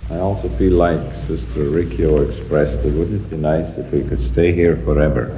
I also feel like Sister Riccio expressed it. Wouldn't it be nice if we could stay here forever?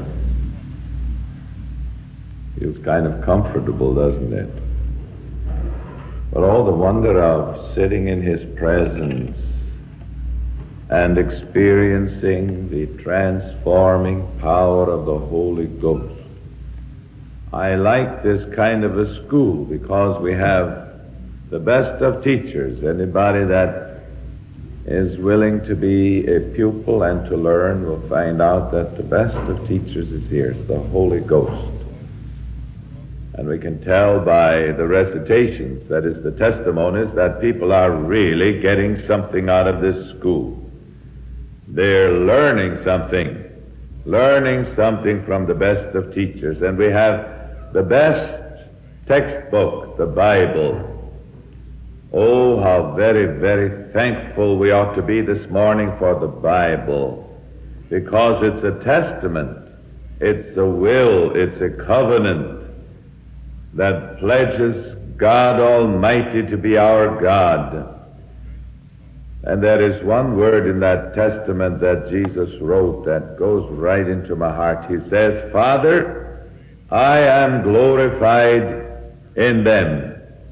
Feels kind of comfortable, doesn't it? But all the wonder of sitting in His presence and experiencing the transforming power of the Holy Ghost. I like this kind of a school because we have the best of teachers. Anybody that is willing to be a pupil and to learn will find out that the best of teachers is here. It's the Holy Ghost. And we can tell by the recitations, that is the testimonies, that people are really getting something out of this school. They're learning something from the best of teachers. And we have the best textbook, the Bible. Oh, how very, very thankful we ought to be this morning for the Bible, because it's a testament, it's a will, it's a covenant that pledges God Almighty to be our God. And there is one word in that testament that Jesus wrote that goes right into my heart. He says, Father, I am glorified in them.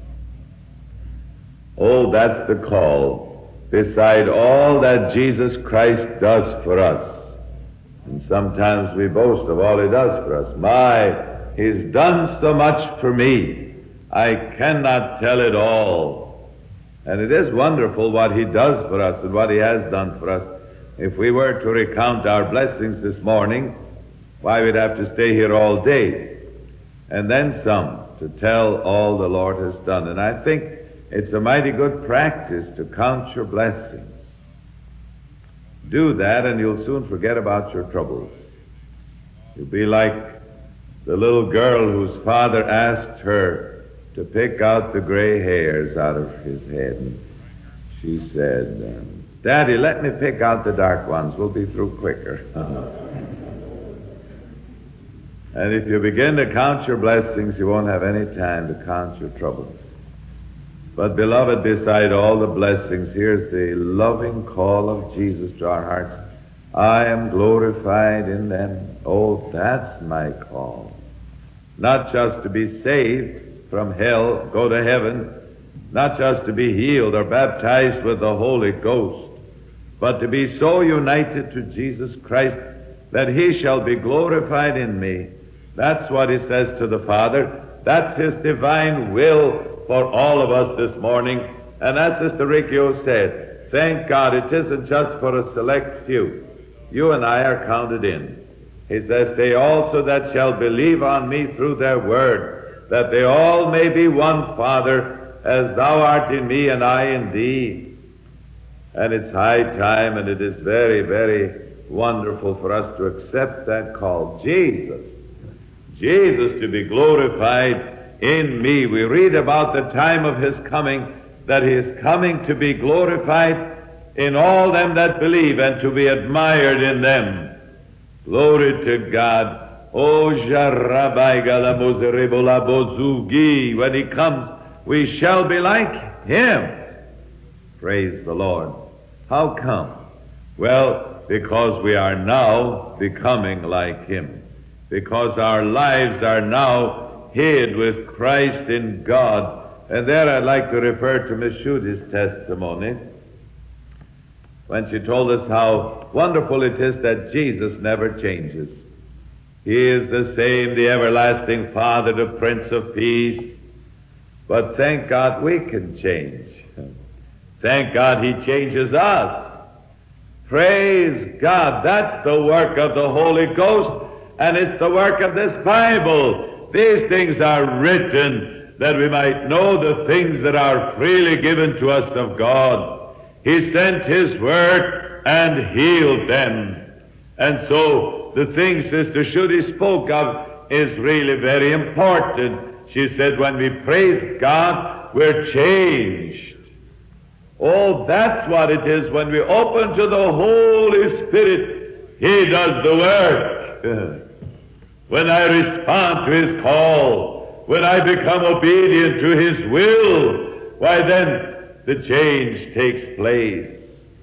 Oh, that's the call. Beside all that Jesus Christ does for us. And sometimes we boast of all He does for us. He's done so much for me. I cannot tell it all. And it is wonderful what He does for us and what He has done for us. If we were to recount our blessings this morning, why, we'd have to stay here all day. And then some, to tell all the Lord has done. And I think it's a mighty good practice to count your blessings. Do that and you'll soon forget about your troubles. You'll be like the little girl whose father asked her to pick out the gray hairs out of his head. And she said, Daddy, let me pick out the dark ones. We'll be through quicker. And if you begin to count your blessings, you won't have any time to count your troubles. But, beloved, beside all the blessings, here's the loving call of Jesus to our hearts. I am glorified in them. Oh, that's my call. Not just to be saved from hell, go to heaven, not just to be healed or baptized with the Holy Ghost, but to be so united to Jesus Christ that He shall be glorified in me. That's what He says to the Father. That's His divine will for all of us this morning. And as Sister Riccio said, thank God it isn't just for a select few. You and I are counted in. He says, they also that shall believe on me through their word, that they all may be one, Father, as thou art in me and I in thee. And it's high time, and it is very, very wonderful for us to accept that call. Jesus to be glorified in me. We read about the time of His coming, that He is coming to be glorified in all them that believe and to be admired in them. Glory to God. O Jarabai Galamuzeribola Bozugi, when He comes, we shall be like Him. Praise the Lord. How come? Well, because we are now becoming like Him. Because our lives are now hid with Christ in God. And there I'd like to refer to Miss Schudy's testimony, when she told us how wonderful it is that Jesus never changes. He is the same, the everlasting Father, the Prince of Peace. But thank God we can change. Thank God He changes us. Praise God. That's the work of the Holy Ghost, and it's the work of this Bible. These things are written that we might know the things that are freely given to us of God. He sent His word and healed them. And so the thing Sister Schudy spoke of is really very important. She said, when we praise God, we're changed. Oh, that's what it is. When we open to the Holy Spirit, He does the work. When I respond to His call, when I become obedient to His will, why then the change takes place.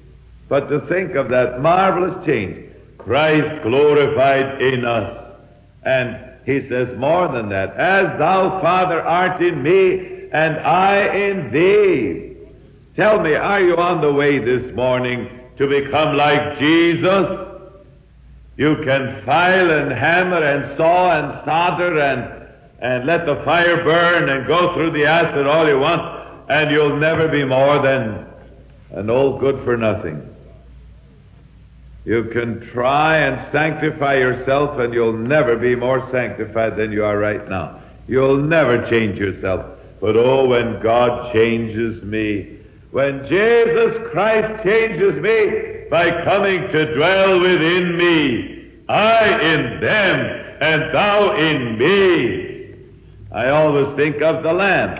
But to think of that marvelous change, Christ glorified in us. And he says more than that, as thou, Father, art in me, and I in thee. Tell me, are you on the way this morning to become like Jesus? You can file and hammer and saw and solder and let the fire burn and go through the acid all you want, and you'll never be more than an old good-for-nothing. You can try and sanctify yourself, and you'll never be more sanctified than you are right now. You'll never change yourself. But oh, when God changes me, when Jesus Christ changes me by coming to dwell within me, I in them, and thou in me. I always think of the lamp.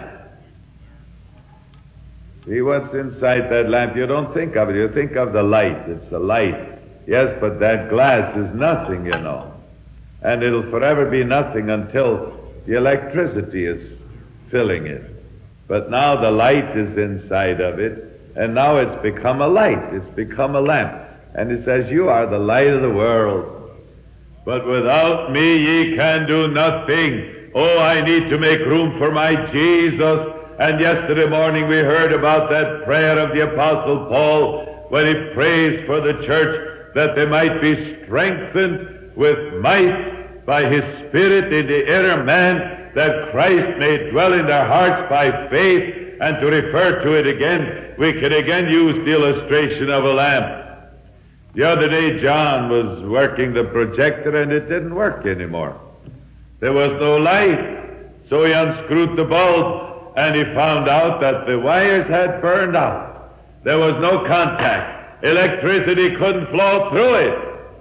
See what's inside that lamp? You don't think of it. You think of the light. It's the light. Yes, but that glass is nothing, you know. And it'll forever be nothing until the electricity is filling it. But now the light is inside of it, and now it's become a light. It's become a lamp. And it says, you are the light of the world. But without me ye can do nothing. Oh, I need to make room for my Jesus. And yesterday morning we heard about that prayer of the Apostle Paul when he prays for the church that they might be strengthened with might by his Spirit in the inner man, that Christ may dwell in their hearts by faith. And to refer to it again, we can again use the illustration of a lamp. The other day John was working the projector and it didn't work anymore. There was no light. So he unscrewed the bulb and he found out that the wires had burned out. There was no contact. Electricity couldn't flow through it.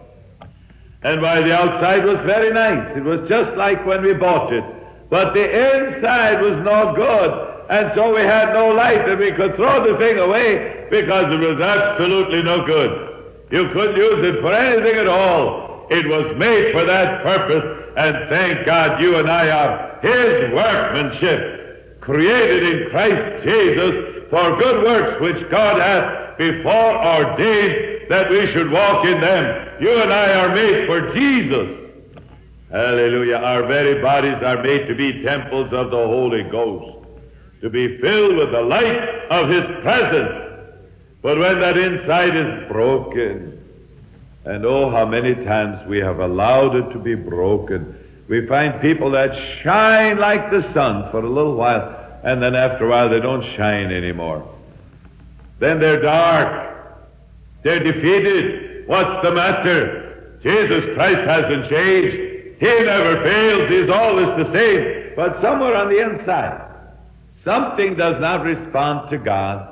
And while the outside was very nice, it was just like when we bought it, but the inside was no good. And so we had no light, and we could throw the thing away because it was absolutely no good. You couldn't use it for anything at all. It was made for that purpose, and thank God you and I are His workmanship, created in Christ Jesus for good works which God hath before ordained that we should walk in them. You and I are made for Jesus. Hallelujah. Our very bodies are made to be temples of the Holy Ghost, to be filled with the light of His presence. But when that inside is broken, and oh, how many times we have allowed it to be broken, we find people that shine like the sun for a little while, and then after a while they don't shine anymore. Then they're dark. They're defeated. What's the matter? Jesus Christ hasn't changed. He never fails. He's always the same. But somewhere on the inside, something does not respond to God.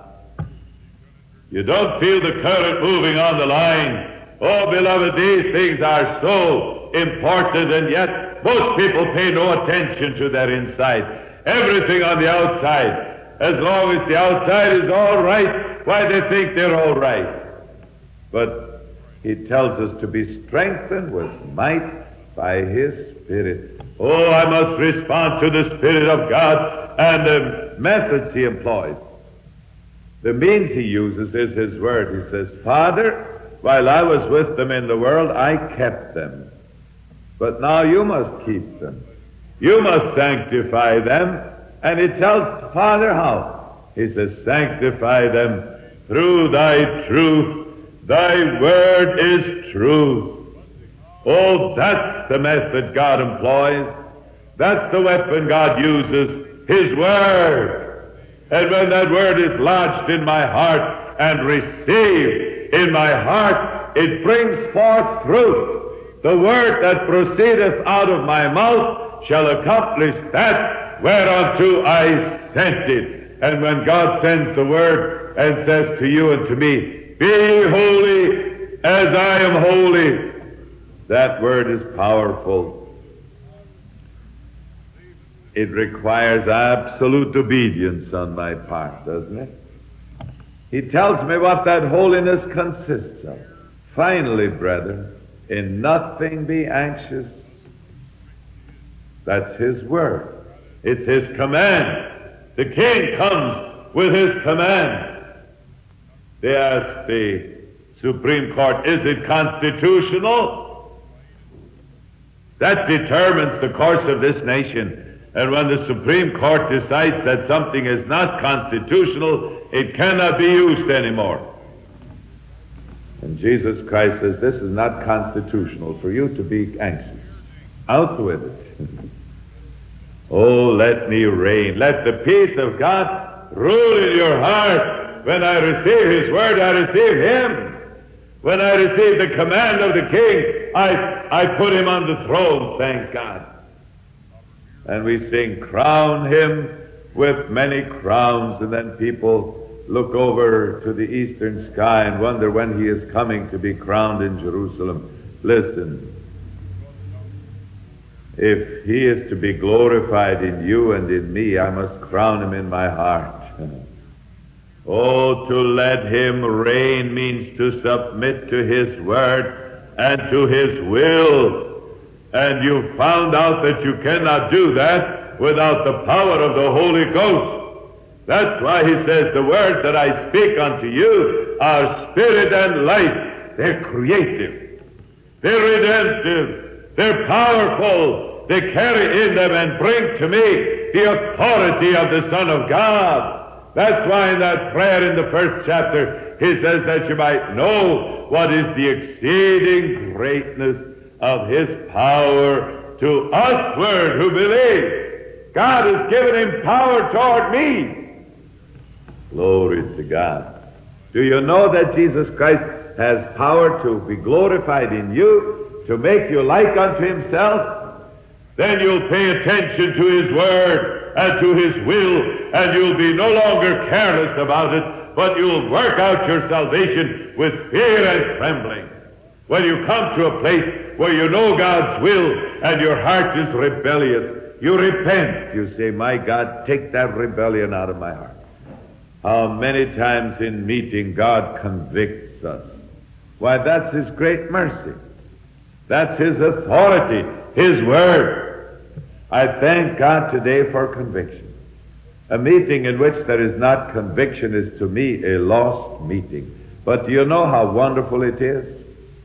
You don't feel the current moving on the line. Oh, beloved, these things are so important, and yet most people pay no attention to their inside. Everything on the outside. As long as the outside is all right, why, they think they're all right. But He tells us to be strengthened with might by His Spirit. Oh, I must respond to the Spirit of God and the methods He employs. The means He uses is His Word. He says, Father, while I was with them in the world, I kept them. But now you must keep them. You must sanctify them. And He tells Father how. He says, sanctify them through thy truth. Thy word is truth. Oh, that's the method God employs. That's the weapon God uses, His Word. And when that Word is lodged in my heart and received in my heart, it brings forth fruit. The word that proceedeth out of my mouth shall accomplish that whereunto I sent it. And when God sends the Word and says to you and to me, be holy as I am holy, that Word is powerful. It requires absolute obedience on my part, doesn't it? He tells me what that holiness consists of. Finally, brethren, in nothing be anxious. That's His Word. It's His command. The King comes with His command. They asked the Supreme Court, is it constitutional? That determines the course of this nation. And when the Supreme Court decides that something is not constitutional, it cannot be used anymore. And Jesus Christ says, this is not constitutional for you to be anxious. Out with it. Oh, let me reign. Let the peace of God rule in your heart. When I receive His word, I receive Him. When I receive the command of the King, I put Him on the throne, thank God. And we sing, crown Him with many crowns, and then people look over to the eastern sky and wonder when He is coming to be crowned in Jerusalem. Listen, if He is to be glorified in you and in me, I must crown Him in my heart. Oh, to let Him reign means to submit to His word and to His will. And you found out that you cannot do that without the power of the Holy Ghost. That's why He says, the words that I speak unto you are spirit and life. They're creative. They're redemptive. They're powerful. They carry in them and bring to me the authority of the Son of God. That's why in that prayer in the first chapter, He says that you might know what is the exceeding greatness of His power to usward who believe. God has given Him power toward me. Glory to God. Do you know that Jesus Christ has power to be glorified in you, to make you like unto Himself? Then you'll pay attention to His word and to His will, and you'll be no longer careless about it, but you'll work out your salvation with fear and trembling. When you come to a place where you know God's will and your heart is rebellious, you repent. You say, my God, take that rebellion out of my heart. How many times in meeting God convicts us. Why, that's His great mercy. That's His authority, His word. I thank God today for conviction. A meeting in which there is not conviction is to me a lost meeting. But do you know how wonderful it is?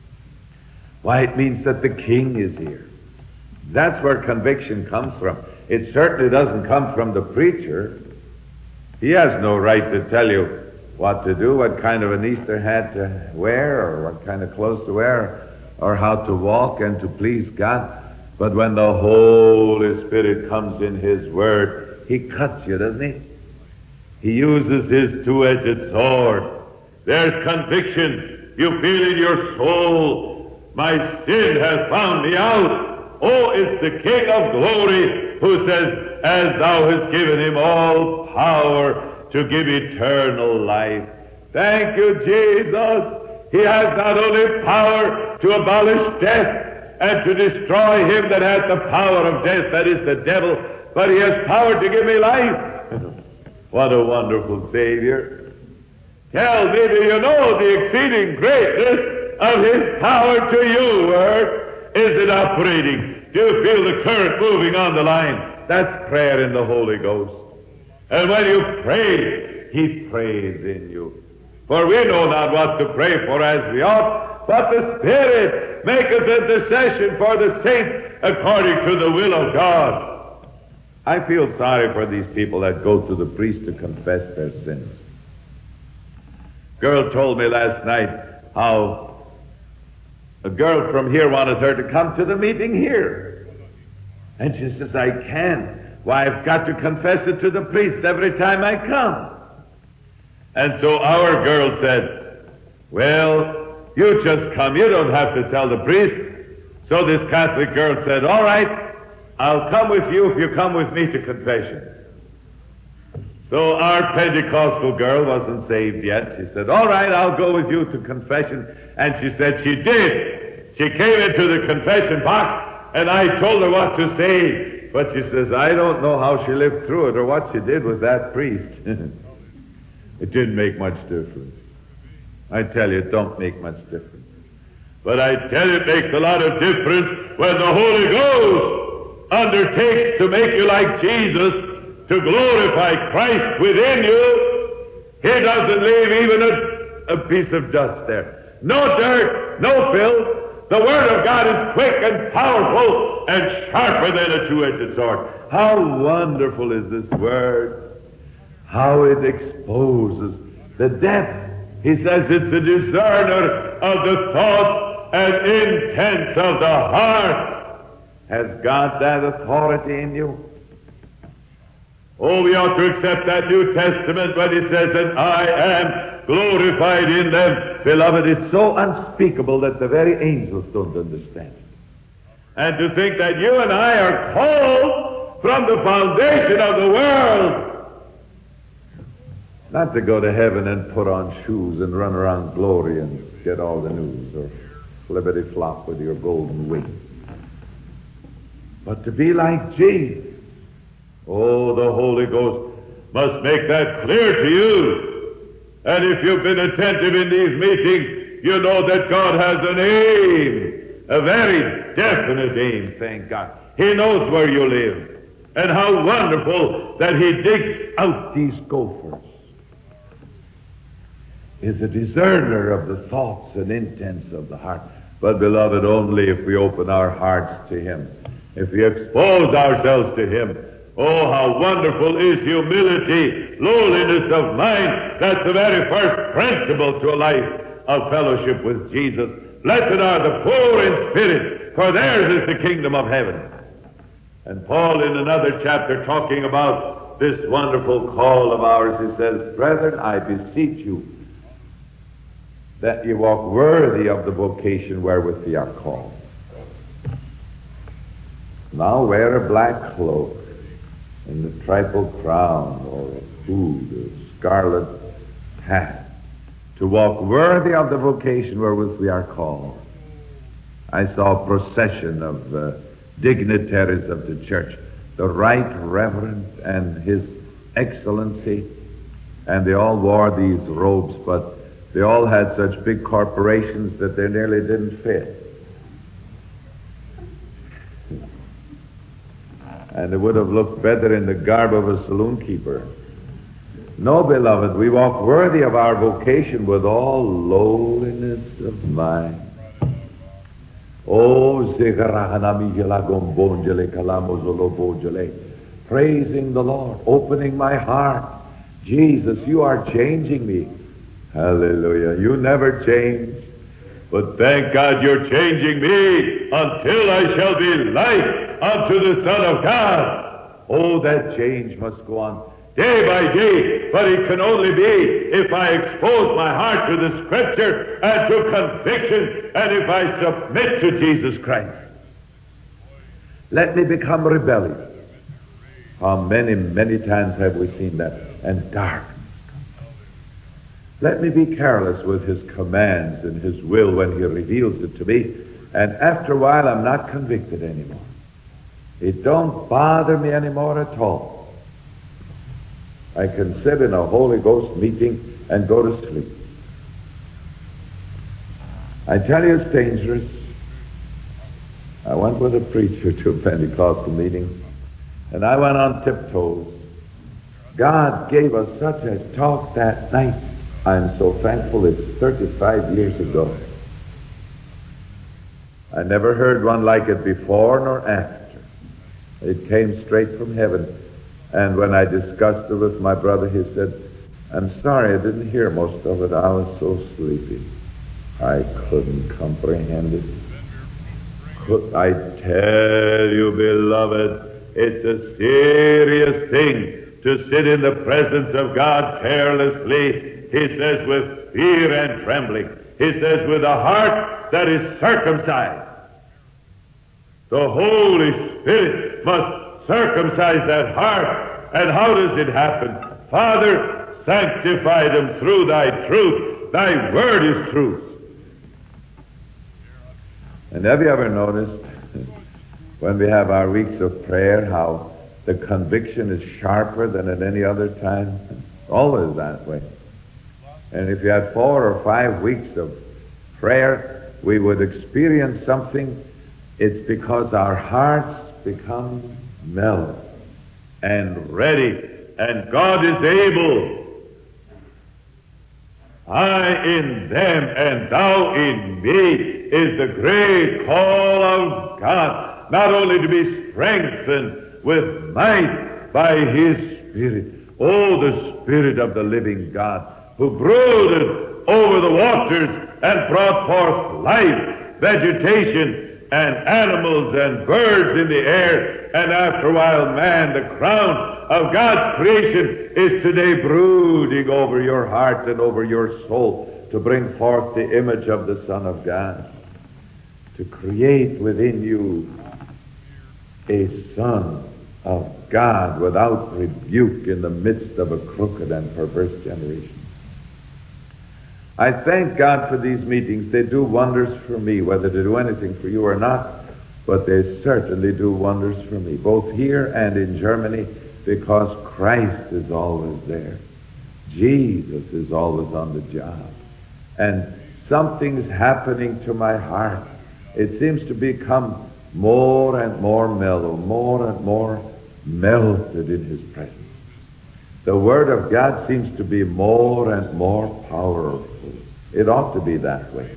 Why, it means that the King is here. That's where conviction comes from. It certainly doesn't come from the preacher. He has no right to tell you what to do, what kind of an Easter hat to wear, or what kind of clothes to wear, or how to walk and to please God. But when the Holy Spirit comes in His Word, He cuts you, doesn't He? He uses His two-edged sword. There's conviction. You feel in your soul, my sin has found me out. Oh, it's the King of glory who says, as thou hast given Him all power to give eternal life. Thank you, Jesus. He has not only power to abolish death and to destroy him that hath the power of death, that is the devil, but He has power to give me life. What a wonderful Savior. Tell me, do you know the exceeding greatness of His power to you, Word? Is it operating? Do you feel the current moving on the line? That's prayer in the Holy Ghost. And when you pray, He prays in you. For we know not what to pray for as we ought, but the Spirit maketh intercession for the saints according to the will of God. I feel sorry for these people that go to the priest to confess their sins. Girl told me last night how a girl from here wanted her to come to the meeting here. And she says, I can't. Why, I've got to confess it to the priest every time I come. And so our girl said, well, you just come. You don't have to tell the priest. So this Catholic girl said, all right, I'll come with you if you come with me to confession. So our Pentecostal girl wasn't saved yet. She said, all right, I'll go with you to confession. And she said she did. She came into the confession box, and I told her what to say. But she says, I don't know how she lived through it or what she did with that priest. It didn't make much difference. I tell you, it don't make much difference. But I tell you, it makes a lot of difference when the Holy Ghost undertakes to make you like Jesus, to glorify Christ within you. He doesn't leave even a piece of dust there. No dirt, no filth. The Word of God is quick and powerful and sharper than a two-edged sword. How wonderful is this Word. How it exposes the depth. He says it's a discerner of the thoughts and intents of the heart. Has God that authority in you? Oh, we ought to accept that New Testament when he says that I am glorified in them. Beloved, it's so unspeakable that the very angels don't understand it. And to think that you and I are called from the foundation of the world not to go to heaven and put on shoes and run around glory and get all the news or flippity-flop with your golden wings, but to be like Jesus. Oh, the Holy Ghost must make that clear to you. And if you've been attentive in these meetings, you know that God has an aim, a very definite aim, thank God. He knows where you live, and how wonderful that he digs out these gophers. Is a discerner of the thoughts and intents of the heart. But, beloved, only if we open our hearts to him, if we expose ourselves to him. Oh, how wonderful is humility, lowliness of mind. That's the very first principle to a life of fellowship with Jesus. Blessed are the poor in spirit, for theirs is the kingdom of heaven. And Paul, in another chapter, talking about this wonderful call of ours, he says, Brethren, I beseech you that ye walk worthy of the vocation wherewith ye are called. Now wear a black cloak, and a triple crown, or a hood, or scarlet hat, to walk worthy of the vocation wherewith we are called. I saw a procession of dignitaries of the church, the Right Reverend and His Excellency, and they all wore these robes, but they all had such big corporations that they nearly didn't fit. And it would have looked better in the garb of a saloon keeper. No, beloved, we walk worthy of our vocation with all lowliness of mind. Oh, praising the Lord, opening my heart. Jesus, you are changing me. Hallelujah. You never change. But thank God you're changing me until I shall be like unto the Son of God. Oh, that change must go on day by day, but it can only be if I expose my heart to the Scripture and to conviction, and if I submit to Jesus Christ. Let me become rebellious. How many, many times have we seen that? And dark. Let me be careless with His commands and His will when He reveals it to me, and after a while I'm not convicted anymore. It don't bother me anymore at all. I can sit in a Holy Ghost meeting and go to sleep. I tell you, it's dangerous. I went with a preacher to a Pentecostal meeting, and I went on tiptoes. God gave us such a talk that night. I'm so thankful it's 35 years ago. I never heard one like it before nor after. It came straight from heaven. And when I discussed it with my brother, he said, I'm sorry I didn't hear most of it. I was so sleepy. I couldn't comprehend it. I tell you, beloved, it's a serious thing to sit in the presence of God carelessly. He says with fear and trembling. He says with a heart that is circumcised. The Holy Spirit must circumcise that heart. And how does it happen? Father, sanctify them through thy truth. Thy word is truth. And have you ever noticed when we have our weeks of prayer how the conviction is sharper than at any other time? Always that way. And if you had 4 or 5 weeks of prayer, we would experience something. It's because our hearts become mellow and ready, and God is able. I in them and thou in me is the great call of God, not only to be strengthened with might by His Spirit. Oh, the Spirit of the living God, who brooded over the waters and brought forth life, vegetation, and animals and birds in the air, and after a while man, the crown of God's creation, is today brooding over your heart and over your soul to bring forth the image of the Son of God, to create within you a Son of God without rebuke in the midst of a crooked and perverse generation. I thank God for these meetings. They do wonders for me, whether they do anything for you or not, but they certainly do wonders for me, both here and in Germany, because Christ is always there. Jesus is always on the job. And something's happening to my heart. It seems to become more and more mellow, more and more melted in His presence. The Word of God seems to be more and more powerful. It ought to be that way.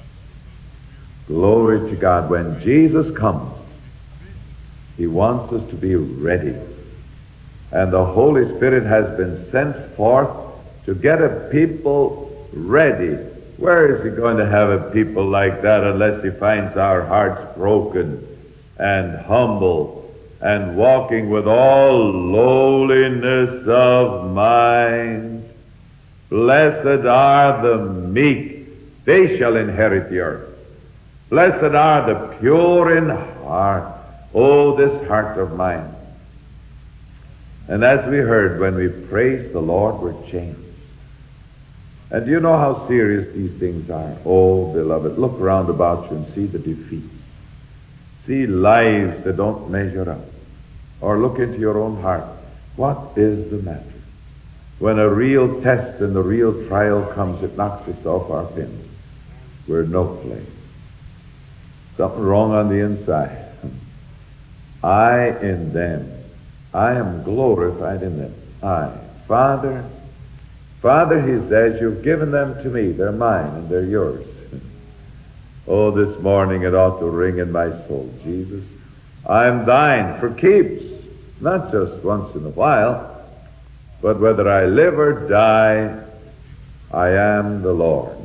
Glory to God. When Jesus comes, He wants us to be ready. And the Holy Spirit has been sent forth to get a people ready. Where is He going to have a people like that unless He finds our hearts broken and humble and walking with all lowliness of mind? Blessed are the meek, they shall inherit the earth. Blessed are the pure in heart. Oh, this heart of mine. And as we heard, when we praised the Lord, we're changed. And do you know how serious these things are? Oh, beloved, look round about you and see the defeat. See lives that don't measure up. Or look into your own heart. What is the matter? When a real test and the real trial comes, it knocks us off our pins. We're no place. Something wrong on the inside. I in them. I am glorified in them. Father, He says, you've given them to me. They're mine and they're yours. Oh, this morning it ought to ring in my soul. Jesus, I'm thine for keeps. Not just once in a while, but whether I live or die, I am the Lord.